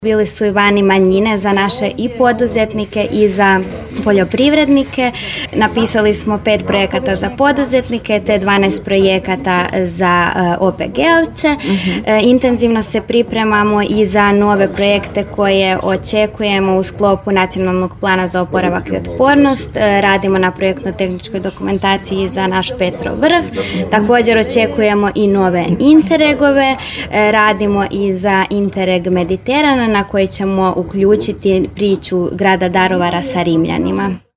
Bili su i vani manjine za naše i poduzetnike i za poljoprivrednike. Napisali smo 5 projekata za poduzetnike te 12 projekata za OPG-ovce. Intenzivno se pripremamo i za nove projekte koje očekujemo u sklopu Nacionalnog plana za oporavak i otpornost. Radimo na projektno-tehničkoj dokumentaciji za naš Petrov vrh. Također očekujemo i nove Interregove. Radimo i za Interreg Mediterana na koji ćemo uključiti priču grada Daruvara sa Rimljanima.